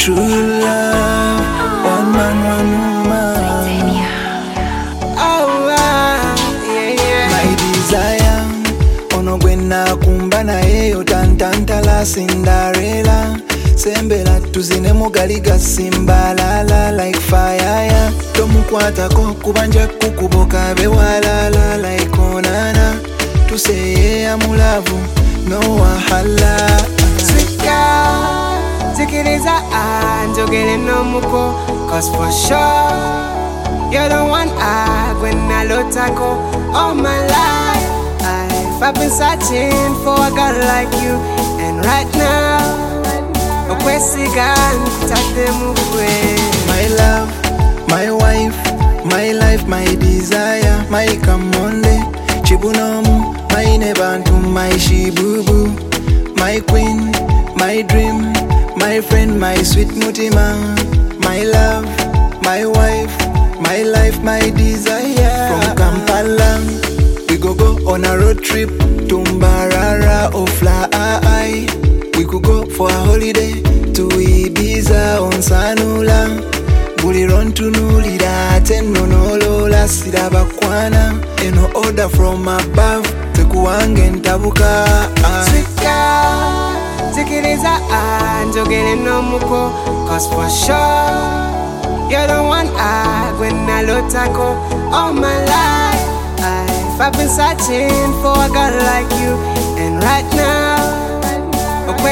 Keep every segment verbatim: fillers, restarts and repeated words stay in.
true love, one man, one woman. Oh, ah, yeah, yeah. My desire, ono gwena kumbana eyo tantantala Cinderella. Sembela tuzine mugaliga simbalala like fire. Tomukwatako kubanja kukuboka bewalala like onana. To say I'm love, no wahala. Sika, tikiriza anjogele no muko. Cause for sure, you're the one I gwena lotako. All my life, I've been searching for a girl like you. And right now, My love, my wife, my life, my desire, my kamonde, chibunomu, my nebantu, my shibubu, my queen, my dream, my friend, my sweet mutima, my love, my wife, my life, my desire. From Kampala, we go go on a road trip to Mbarara or Fly. We could go for a holiday to Ibiza on Sanula. Bully run to Nulida, ten no no lola, Sidabakwana. And no order from above, Tekuangen Tabuka. Sika, tikiriza anjogele no muko. Cause for sure, you're the one I gwena lotako. All my life, I've been searching for a girl like you. And right now, My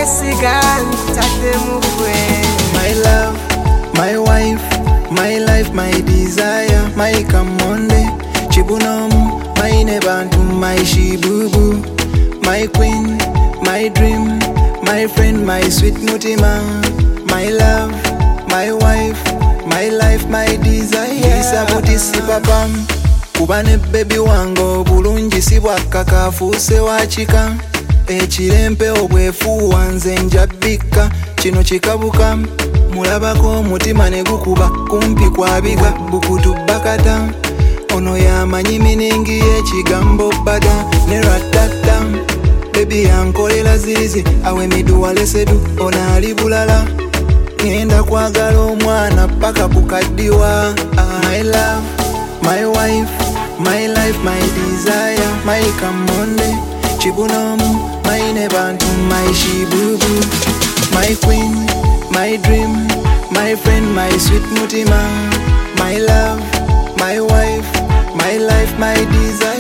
love, my wife, my life, my desire, my kamonde, chibunomu, my nebantu, my shibubu, my queen, my dream, my friend, my sweet mutima, my love, my wife, my life, my desire. Isabuti sipapam, kubane baby wango, bulungi sibwakaka fuse wachika. Echirempe obwefu wanze njabika chino chikabuka mulabako mutima negukuba kumpi kwabiga bukutu bakata ono yamanyi miningi ekigambo bada ne ratata baby yankolela zizi awe miduwa lesedu ona ali bulala ngenda kwagala omwana paka kukaddiwa. My love, my wife, my life, my desire, my kamonde chibunomu, my nebantu, my shibubu, my queen, my dream, my friend, my sweet mutima, my love, my wife, my life, my desire.